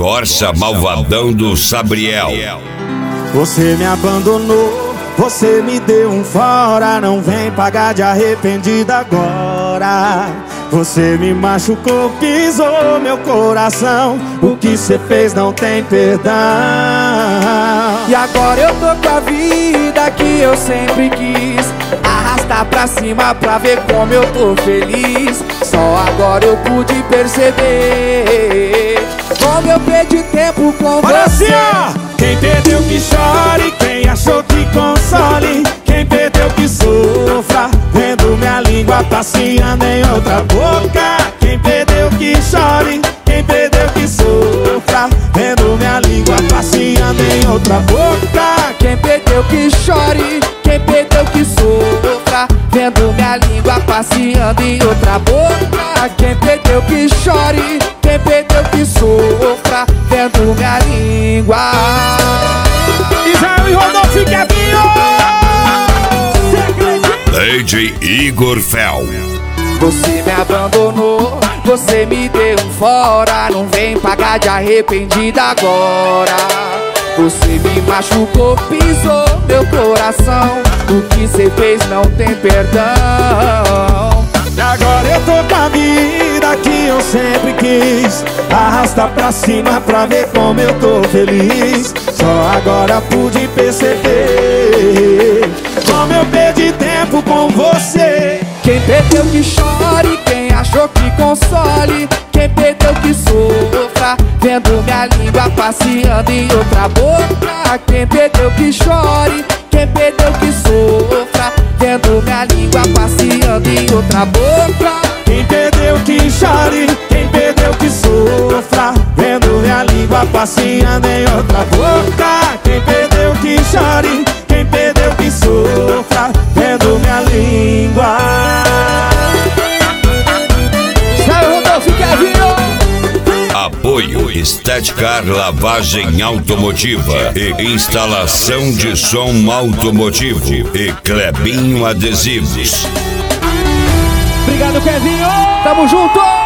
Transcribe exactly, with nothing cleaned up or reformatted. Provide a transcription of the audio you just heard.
Corsa Malvadão do Sabriel. Você me abandonou, você me deu um fora, não vem pagar de arrependida agora. Você me machucou, pisou meu coração, o que cê fez não tem perdão. E agora eu tô com a vida que eu sempre quis, arrastar pra cima pra ver como eu tô feliz. Só agora eu pude perceber como eu perdi tempo com Olha você. assim, ó. Quem perdeu que chore, quem achou que console, quem perdeu que sofra, vendo minha língua passeando em outra boca. Quem perdeu que chore, quem perdeu que sofra, vendo minha língua passeando em outra boca. Quem perdeu que chore, quem perdeu que sofra, vendo minha língua passeando em outra boca. Quem perdeu que chore, quem perdeu que sofra, vendo minha língua. Israel e Rodolfo e Kevinho. D J Igor Fel. Você me abandonou, você me deu um fora, não vem pagar de arrependida agora. Você me machucou, pisou meu coração, o que cê fez não tem perdão. E agora eu tô com a vida que eu sempre quis, arrasta pra cima pra ver como eu tô feliz. Só agora pude perceber como eu perdi tempo com você. Quem perdeu que chore, quem achou que console, quem perdeu que sofra, vendo minha língua passeando em outra boca. Quem perdeu que chore, quem perdeu que sofra, vendo minha língua passeando em outra boca. Quem perdeu que chore, quem perdeu que sofra, vendo minha língua passeando em outra boca. Quem perdeu que chore, quem perdeu que sofra, vendo minha língua. Sai, Rodolfo, Kevinho. Apoio Estética Lavagem Automotiva e instalação de som automotivo e Clebinho Adesivos. Obrigado, Kevinho! Tamo junto!